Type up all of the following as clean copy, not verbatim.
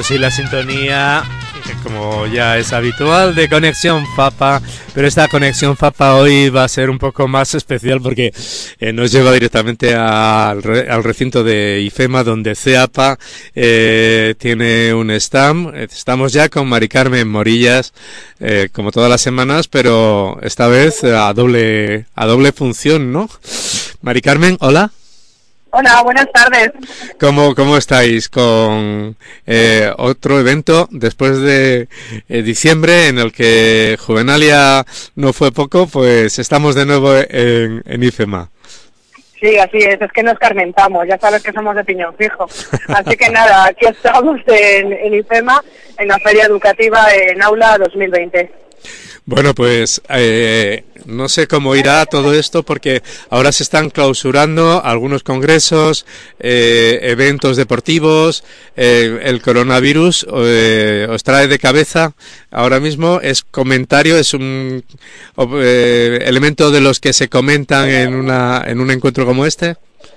sí, la sintonía, como ya es habitual, de Conexión Fapa, pero esta Conexión Fapa hoy va a ser un poco más especial porque nos lleva directamente al recinto de IFEMA, donde CEAPA tiene un stand. Estamos ya con Mari Carmen Morillas, como todas las semanas, pero esta vez a doble función, ¿no? Mari Carmen, hola. Hola, buenas tardes. ¿Cómo estáis con otro evento después de diciembre en el que Juvenalia no fue poco? Pues estamos de nuevo en IFEMA. Sí, así es que nos carmentamos, ya sabes que somos de piñón fijo. Así que nada, aquí estamos en IFEMA, en la Feria Educativa en Aula 2020. Bueno, pues no sé cómo irá todo esto porque ahora se están clausurando algunos congresos, eventos deportivos, el coronavirus os trae de cabeza ahora mismo, es comentario, es un elemento de los que se comentan en un encuentro como este.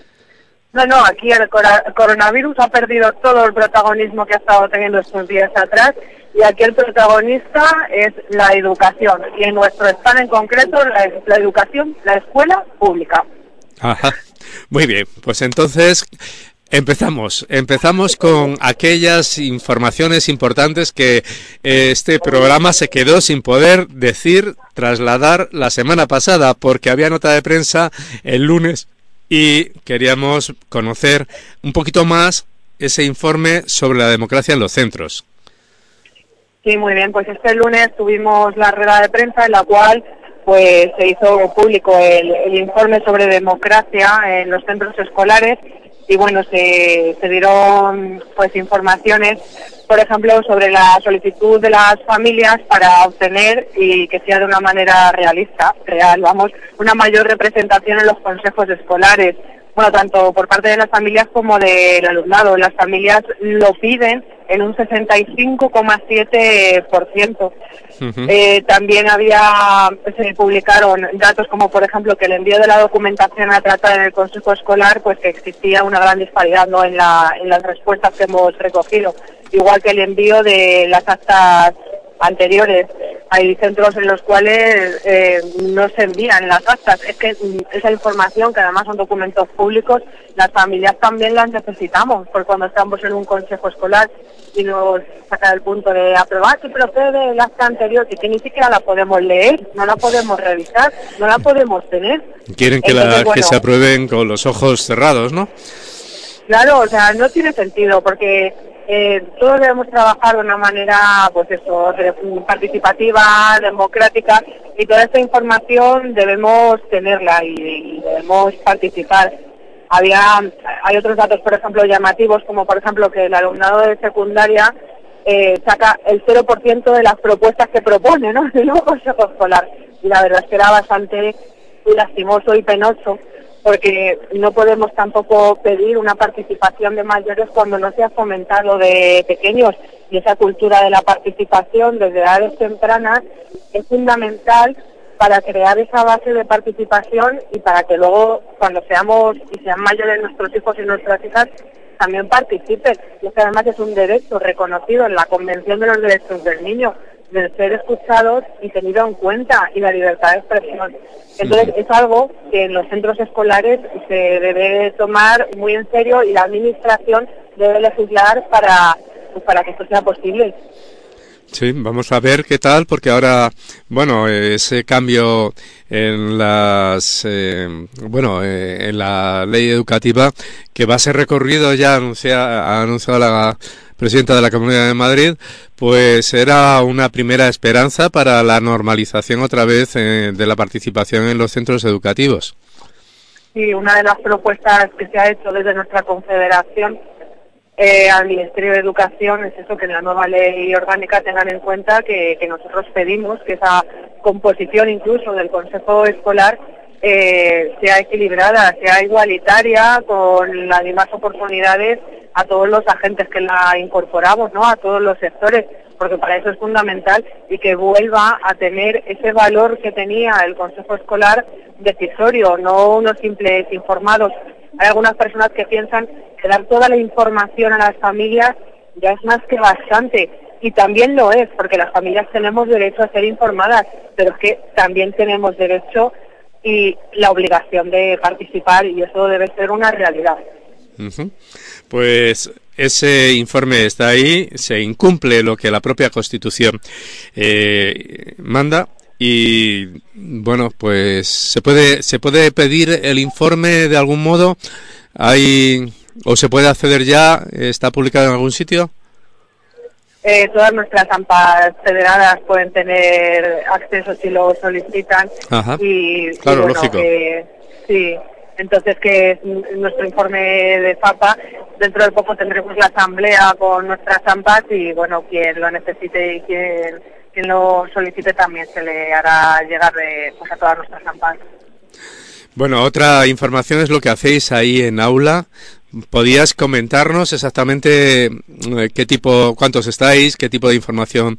No, aquí el coronavirus ha perdido todo el protagonismo que ha estado teniendo estos días atrás y aquí el protagonista es la educación y en nuestro stand en concreto la educación, la escuela pública. Ajá, muy bien, pues entonces empezamos con aquellas informaciones importantes que este programa se quedó sin poder trasladar la semana pasada porque había nota de prensa el lunes. Y queríamos conocer un poquito más ese informe sobre la democracia en los centros. Sí, muy bien. Pues este lunes tuvimos la rueda de prensa en la cual pues se hizo público el informe sobre democracia en los centros escolares y bueno, se dieron pues informaciones, por ejemplo, sobre la solicitud de las familias para obtener y que sea de una manera real, una mayor representación en los consejos escolares. Bueno, tanto por parte de las familias como del alumnado. Las familias lo piden en un 65,7%. También se publicaron datos como, por ejemplo, que el envío de la documentación a tratar en el consejo escolar, pues que existía una gran disparidad, ¿no?, en las respuestas que hemos recogido. Igual que el envío de las actas anteriores. Hay centros en los cuales no se envían las actas. Es que esa información, que además son documentos públicos, las familias también las necesitamos, porque cuando estamos en un consejo escolar y nos saca el punto de aprobar si procede el acta anterior, que ni siquiera la podemos leer, no la podemos revisar, no la podemos tener. Quieren que que se aprueben con los ojos cerrados, ¿no? Claro, o sea, no tiene sentido, porque todos debemos trabajar de una manera, pues eso, participativa, democrática, y toda esta información debemos tenerla y debemos participar. Hay otros datos, por ejemplo, llamativos, como por ejemplo que el alumnado de secundaria saca el 0% de las propuestas que propone, ¿no?, el nuevo consejo escolar. Y la verdad es que era bastante lastimoso y penoso, porque no podemos tampoco pedir una participación de mayores cuando no se ha fomentado de pequeños, y esa cultura de la participación desde edades tempranas es fundamental para crear esa base de participación y para que luego, cuando sean mayores nuestros hijos y nuestras hijas, también participen. Y es que además es un derecho reconocido en la Convención de los Derechos del Niño, de ser escuchados y tenido en cuenta, y la libertad de expresión. Entonces es algo que en los centros escolares se debe tomar muy en serio y la administración debe legislar para que esto sea posible. Sí, vamos a ver qué tal, porque ahora, bueno, ese cambio en en la ley educativa que va a ser recorrido, ya ha anunciado la presidenta de la Comunidad de Madrid, pues era una primera esperanza para la normalización otra vez de la participación en los centros educativos. Sí, una de las propuestas que se ha hecho desde nuestra confederación al Ministerio de Educación es eso, que en la nueva ley orgánica tengan en cuenta que nosotros pedimos que esa composición incluso del consejo escolar sea equilibrada, sea igualitaria, con las mismas oportunidades a todos los agentes que la incorporamos, ¿no?, a todos los sectores, porque para eso es fundamental, y que vuelva a tener ese valor que tenía el consejo escolar decisorio, no unos simples informados. Hay algunas personas que piensan que dar toda la información a las familias ya es más que bastante. Y también lo es, porque las familias tenemos derecho a ser informadas, pero es que también tenemos derecho y la obligación de participar, y eso debe ser una realidad. Uh-huh. Pues ese informe está ahí, se incumple lo que la propia Constitución manda. Y bueno, pues se puede pedir el informe de algún modo, o se puede acceder ya, está publicado en algún sitio. Todas nuestras AMPAs federadas pueden tener acceso si lo solicitan. Ajá. Y claro, bueno, lógico. Sí, entonces que es nuestro informe de FAPA. Dentro de poco tendremos la asamblea con nuestras AMPAs y bueno, quien lo necesite y quien lo solicite también se le hará llegar a todas nuestras AMPAs. Bueno, otra información es lo que hacéis ahí en aula. ¿Podías comentarnos exactamente cuántos estáis, qué tipo de información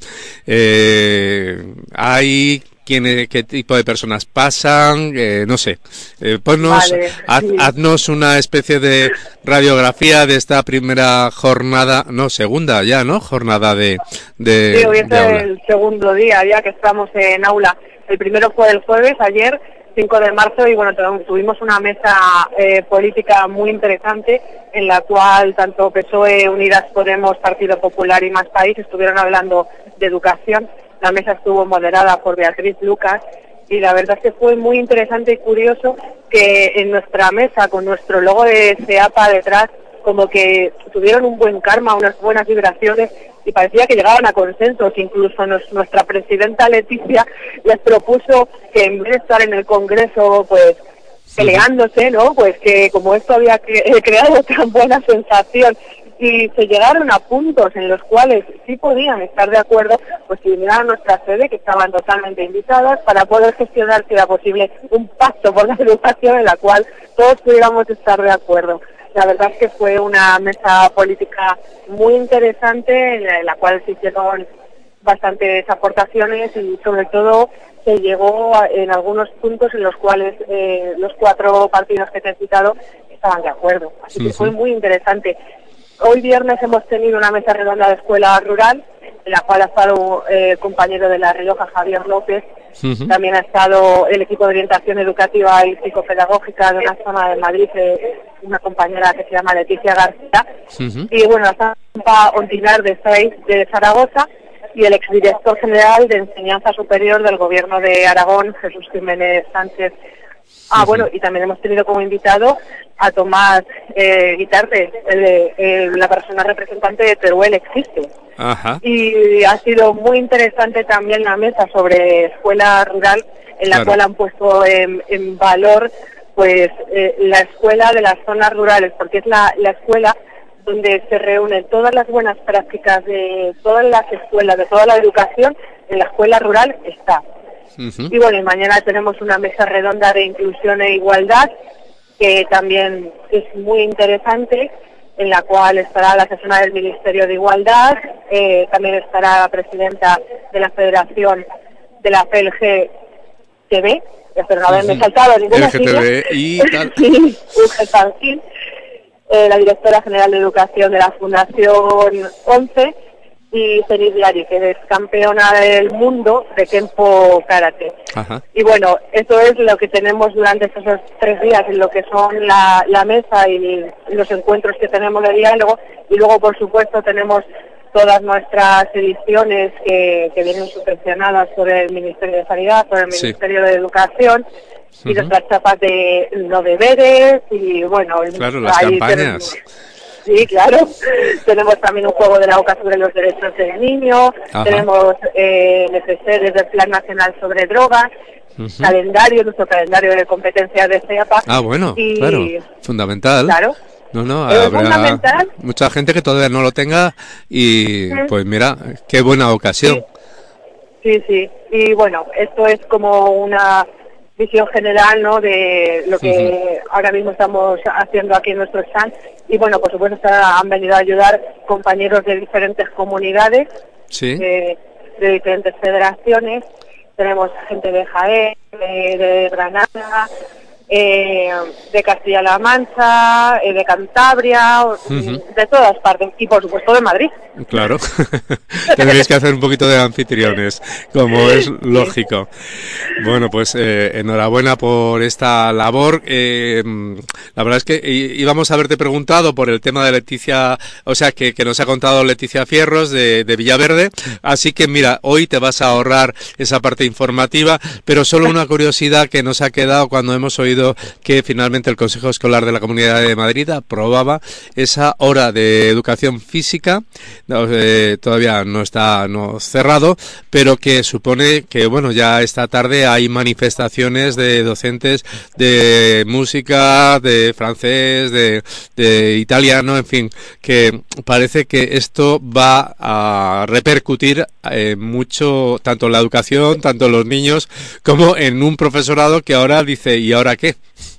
hay, qué tipo de personas pasan? No sé, ponnos, Vale, sí. haznos una especie de radiografía de esta primera jornada, segunda ya, ¿no? Jornada de Sí, hoy es aula. el segundo día ya que estamos en aula. El primero fue el jueves, ayer, 5 de marzo, y bueno, tuvimos una mesa política muy interesante en la cual tanto PSOE, Unidas Podemos, Partido Popular y Más País estuvieron hablando de educación. La mesa estuvo moderada por Beatriz Lucas y la verdad es que fue muy interesante y curioso que en nuestra mesa, con nuestro logo de SEAPA detrás, como que tuvieron un buen karma, unas buenas vibraciones, y parecía que llegaban a consensos. Incluso nuestra presidenta Leticia les propuso que en vez de estar en el Congreso pues peleándose, ¿no? Pues que como esto había creado tan buena sensación y se llegaron a puntos en los cuales sí podían estar de acuerdo, pues que vinieran a nuestra sede, que estaban totalmente invitadas, para poder gestionar, si era posible, un pacto por la educación en la cual todos pudiéramos estar de acuerdo. La verdad es que fue una mesa política muy interesante en la cual se hicieron bastantes aportaciones y sobre todo se llegó en algunos puntos en los cuales los 4 partidos que te he citado estaban de acuerdo. Así que fue muy interesante. Hoy viernes hemos tenido una mesa redonda de escuela rural, en la cual ha estado el compañero de La Rioja, Javier López. También ha estado el equipo de orientación educativa y psicopedagógica de una zona de Madrid, una compañera que se llama Leticia García. Y bueno, la Zampa Ontinar de Zaragoza y el exdirector general de Enseñanza Superior del Gobierno de Aragón, Jesús Jiménez Sánchez. Bueno, y también hemos tenido como invitado a Tomás Guitarte, la persona representante de Teruel Existe. Ajá. Y ha sido muy interesante también la mesa sobre escuela rural, en la cual han puesto en valor pues la escuela de las zonas rurales, porque es la escuela donde se reúnen todas las buenas prácticas de todas las escuelas, de toda la educación. En la escuela rural está. Y bueno, y mañana tenemos una mesa redonda de inclusión e igualdad, que también es muy interesante, en la cual estará la asesora del Ministerio de Igualdad, también estará la presidenta de la Federación de la FLGTB, espero no haberme saltado ninguna sigla, y tal. La directora general de Educación de la Fundación 11, y Zenith Diari, que es campeona del mundo de Kenpo Karate. Ajá. Y bueno, eso es lo que tenemos durante estos 3 días, en lo que son la mesa y los encuentros que tenemos de diálogo. Y luego, por supuesto, tenemos todas nuestras ediciones que vienen subvencionadas por el Ministerio de Sanidad, por el Ministerio de Educación, y nuestras chapas de no deberes, y bueno... Claro, las campañas. Sí, claro. Tenemos también un juego de la OCA sobre los derechos del niño. Ajá. Tenemos NFC desde el Plan Nacional sobre Drogas, nuestro calendario de competencias de CEAPA. Bueno, claro, fundamental. Claro. No, habrá mucha gente que todavía no lo tenga y pues mira, qué buena ocasión. Sí. Y bueno, esto es como una visión general, ¿no?, de lo que ahora mismo estamos haciendo aquí en nuestro stand. Y bueno, por supuesto han venido a ayudar compañeros de diferentes comunidades, de diferentes federaciones. Tenemos gente de Jaén, de Granada, de Castilla-La Mancha, de Cantabria, de todas partes, y por supuesto de Madrid. Claro, tendréis que hacer un poquito de anfitriones, como es lógico. Bueno, pues enhorabuena por esta labor. La verdad es que íbamos a haberte preguntado por el tema de Leticia, o sea, que nos ha contado Leticia Fierros de Villaverde, así que mira, hoy te vas a ahorrar esa parte informativa, pero solo una curiosidad que nos ha quedado cuando hemos oído que finalmente el Consejo Escolar de la Comunidad de Madrid aprobaba esa hora de educación física. Todavía no está cerrado, pero que supone que, bueno, ya esta tarde hay manifestaciones de docentes de música, de francés, de italiano, en fin, que parece que esto va a repercutir mucho, tanto en la educación, tanto en los niños, como en un profesorado que ahora dice, ¿y ahora qué?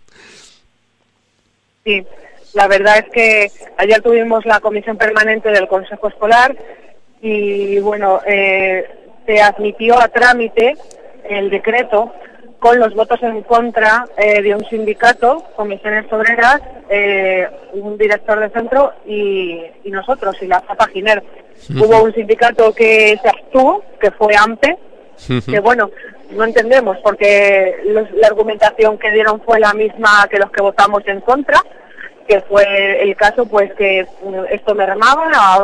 Sí. La verdad es que ayer tuvimos la comisión permanente del Consejo Escolar y, bueno, se admitió a trámite el decreto con los votos en contra de un sindicato, Comisiones Obreras, un director de centro y nosotros, y la FAPA Giner. Hubo un sindicato que se abstuvo, que fue AMPE, que, bueno, no entendemos porque la argumentación que dieron fue la misma que los que votamos en contra, que fue el caso pues que esto mermaba a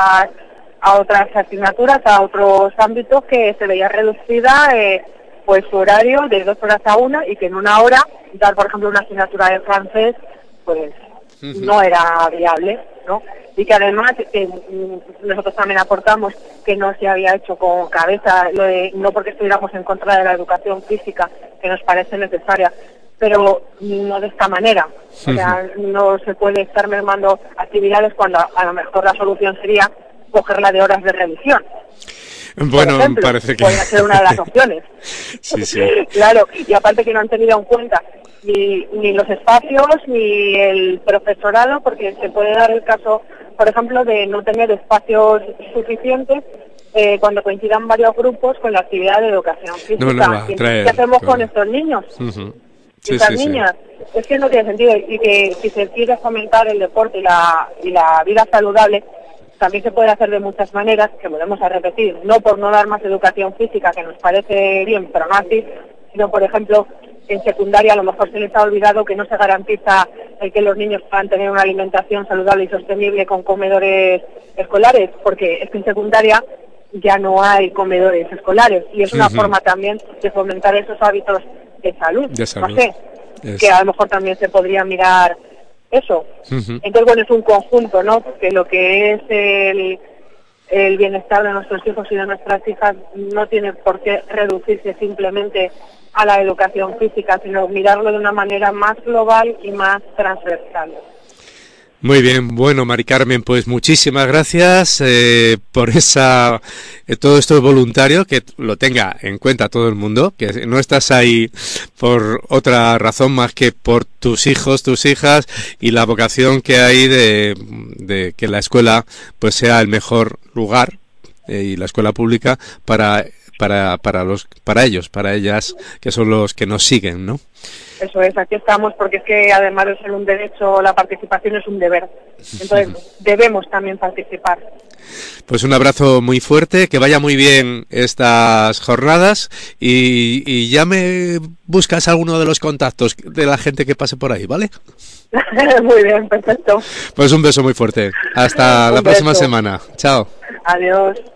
otras asignaturas, a otros ámbitos, que se veía reducida pues su horario de 2 horas a 1 y que en 1 hora dar, por ejemplo, una asignatura de francés pues no era viable, ¿no? Y que además nosotros también aportamos que no se había hecho con cabeza, no porque estuviéramos en contra de la educación física, que nos parece necesaria, pero no de esta manera. O sea, no se puede estar mermando actividades cuando a lo mejor la solución sería cogerla de horas de revisión. Bueno, por ejemplo, parece que podría ser una de las opciones. Sí. Claro, y aparte que no han tenido en cuenta ni los espacios ni el profesorado, porque se puede dar el caso, por ejemplo, de no tener espacios suficientes cuando coincidan varios grupos con la actividad de educación física. ¿Qué hacemos con estos niños? Estas niñas, es que no tiene sentido, y que si se quiere fomentar el deporte y la vida saludable, también se puede hacer de muchas maneras, que volvemos a repetir, no por no dar más educación física, que nos parece bien, pero no así, sino, por ejemplo, en secundaria a lo mejor se les ha olvidado que no se garantiza el que los niños puedan tener una alimentación saludable y sostenible con comedores escolares, porque es que en secundaria ya no hay comedores escolares, y es una forma también de fomentar esos hábitos de salud. No sé, que a lo mejor también se podría mirar eso. Entonces, bueno, es un conjunto, ¿no? Que lo que es el bienestar de nuestros hijos y de nuestras hijas no tiene por qué reducirse simplemente a la educación física, sino mirarlo de una manera más global y más transversal. Muy bien, bueno, Mari Carmen, pues muchísimas gracias por todo esto voluntario, que lo tenga en cuenta todo el mundo, que no estás ahí por otra razón más que por tus hijos, tus hijas, y la vocación que hay de que la escuela pues sea el mejor lugar, y la escuela pública para ellos, para ellas, que son los que nos siguen, ¿no? Eso es, aquí estamos porque es que además de ser un derecho, la participación es un deber. Entonces debemos también participar. Pues un abrazo muy fuerte, que vaya muy bien estas jornadas y ya me buscas alguno de los contactos de la gente que pase por ahí, ¿vale? Muy bien, perfecto. Pues un beso muy fuerte. Hasta la próxima semana. Chao. Adiós.